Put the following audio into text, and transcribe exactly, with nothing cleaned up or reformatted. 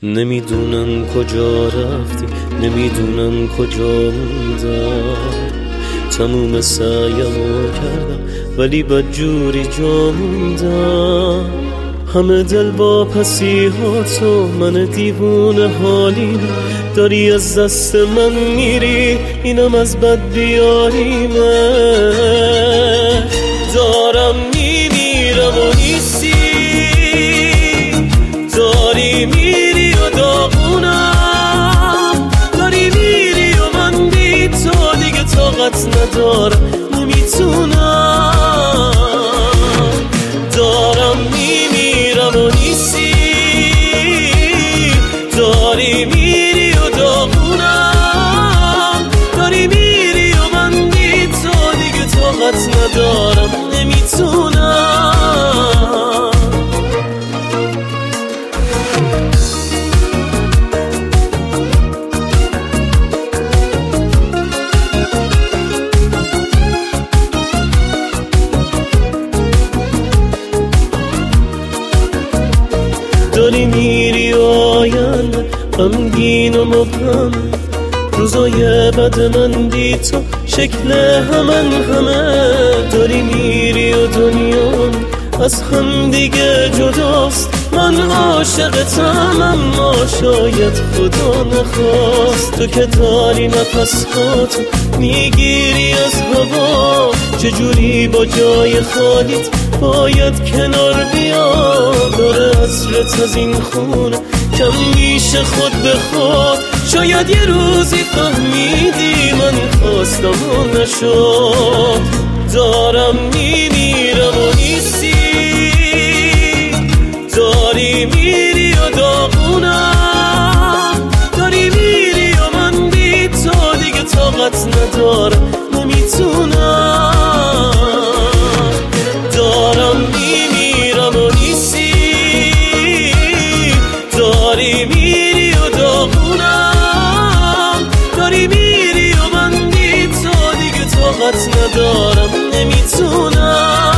نمیدونم کجا رفتی، نمیدونم کجا موندم. تموم سعیمو کردم ولی بدجوری جا موندم. همه دل با پسی ها تو، من دیوونه حالیم. داری از دست من میری، اینم از بد بیاریمه. دارم میمیرم و نیستی، داری میری و داغونم. داری میری و من بی تو دیگه طاقت ندارم، نمیتونم. دارم میمیرم و نیستی، داری میری و داغونم. داری میری و من بی تو دیگه طاقت ندارم، نمیتونم. داری میری و آینده غمگین و مبهم. روزای بد من بی تو شکل همن همه. داری میری و دنیا از هم دیگه جداست. من عاشقتم اما شاید خدا نخواست. تو که داری نفس هاتو میگیری از هوا، چجوری با جای خالیت باید کنار بیاد. داره عطرت از این خونه کم میشه خود به خود. شاید یه روزی فهمیدی من خواستم و نشد. دارم میمیرم و نیستی، داری میری و داغونم. داری میری و من بی تو دیگه طاقت ندارم، نمیتونم. دارم میمیرم و نیستی، داری میری و داغونم. داری میری و من بی تو دیگه طاقت ندارم، نمیتونم.